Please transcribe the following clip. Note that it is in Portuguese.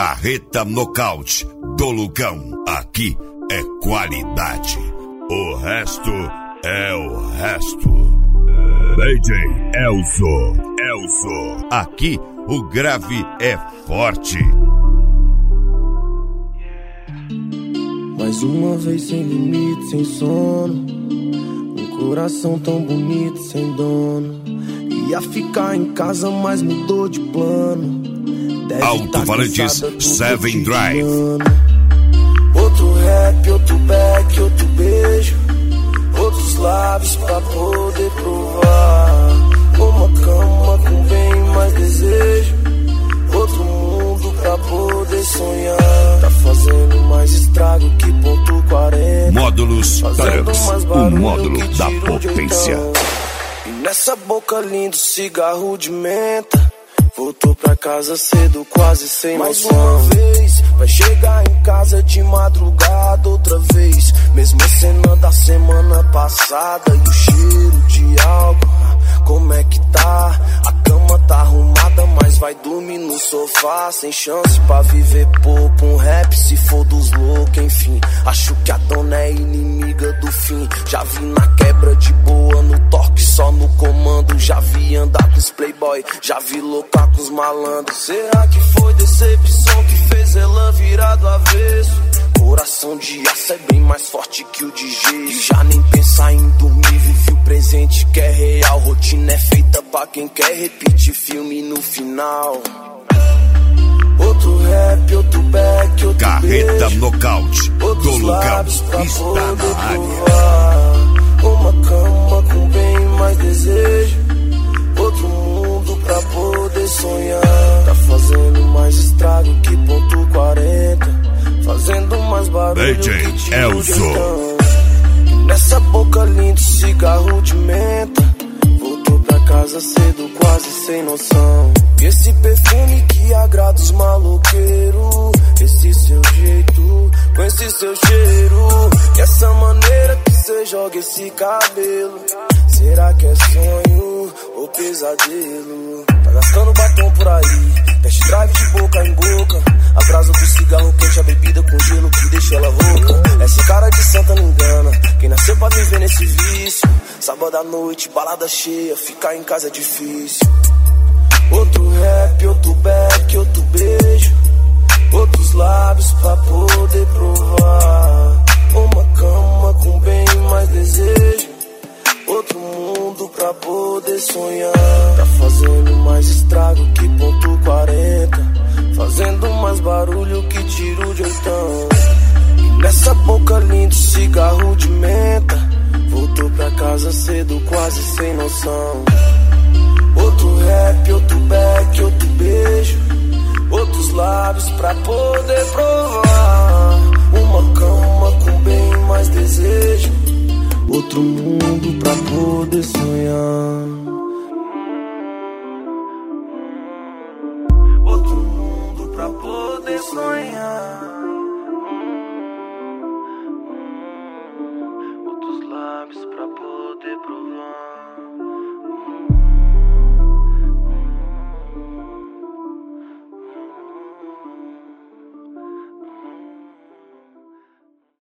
Carreta Nocaute do Lucão. Aqui é qualidade. O resto é o resto. DJ Elzo. Aqui o grave é forte. Mais uma vez sem limite, sem sono. Um coração tão bonito, sem dono. Ia ficar em casa, mas mudou de plano. Alto-falantes 7 Drive. Outro rap, outro back, outro beijo. Outros lábios pra poder provar. Uma cama com bem mais desejo. Outro mundo pra poder sonhar. Tá fazendo mais estrago que ponto 40. Módulos Taranx, o módulo da potência. E nessa boca linda, cigarro de menta. Voltou pra casa cedo, quase sem noção. Mais uma vez, vai chegar em casa de madrugada outra vez. Mesma cena da semana passada. E o cheiro de álcool, como é que tá? A cama tá arrumada, mas vai dormir no sofá. Sem chance pra viver pouco, um rap se for dos loucos, enfim. Acho que a dona é inimiga do fim. Já vi na quebra de boa, no toque só no comando. Já vi andar com os playboy, já vi loucar com os malandros. Será que foi decepção que fez ela virar do avesso? Coração de aço é bem mais forte que o de gesso. E já nem pensar em dormir, vive o presente que é real. Rotina é feita pra quem quer repetir filme no final. Outro rap, outro back, outro Carreta beijo. Nocaute do Outros Lucão lábios pra está poder na área. provar. Uma cama com bem mais desejo. Outro mundo pra poder sonhar. Tá fazendo mais estrago que ponto 40. Fazendo mais barulho DJ que tiro Elzo. de então. E nessa boca linda, cigarro de menta. Voltou pra casa cedo, quase sem noção. E esse perfume que agrada os maloqueiros. Esse seu jeito, com esse seu cheiro. E essa maneira que cê joga esse cabelo. Será que é sonho ou pesadelo? Tá gastando batom por aí, test drive de boca em boca. A brasa do cigarro quente, a bebida com gelo que deixa ela rouca. Essa cara de santa não engana, quem nasceu pra viver nesse vício. Sábado à noite, balada cheia, ficar em casa é difícil. Outro rap, outro back, outro beijo. Outros lábios pra poder provar. Uma cama com bem mais desejo. Outro mundo pra poder sonhar. Tá fazendo mais estrago que ponto 40. Fazendo mais barulho que tiro de oitão. E nessa boca linda, cigarro de menta. Voltou pra casa cedo, quase sem noção. Outro rap, outro back, outro beijo. Outros lábios pra poder provar. Uma cama com bem mais desejo. Outro mundo pra poder sonhar. Outro mundo pra poder sonhar. Outros lábios pra poder provar.